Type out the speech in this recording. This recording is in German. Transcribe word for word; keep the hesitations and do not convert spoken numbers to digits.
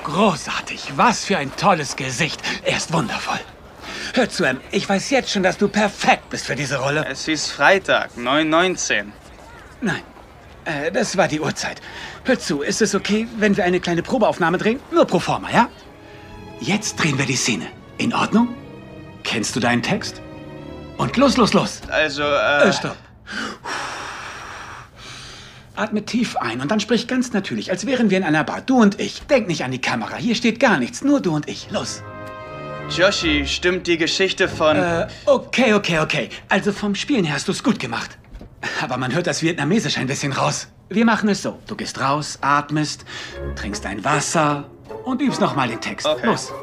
Großartig. Was für ein tolles Gesicht. Er ist wundervoll. Hör zu, Em, ich weiß jetzt schon, dass du perfekt bist für diese Rolle. Es hieß Freitag, neun neunzehn. Nein, äh, das war die Uhrzeit. Hör zu, ist es okay, wenn wir eine kleine Probeaufnahme drehen? Nur pro forma, ja? Jetzt drehen wir die Szene. In Ordnung? Kennst du deinen Text? Und los, los, los. Also, äh... Äh, stopp. Atme tief ein und dann sprich ganz natürlich, als wären wir in einer Bar. Du und ich. Denk nicht an die Kamera. Hier steht gar nichts. Nur du und ich. Los. Joshi, stimmt die Geschichte von... Äh, okay, okay, okay. Also vom Spielen her hast du es gut gemacht. Aber man hört das Vietnamesisch ein bisschen raus. Wir machen es so. Du gehst raus, atmest, trinkst ein Wasser und übst nochmal den Text. Okay. Los.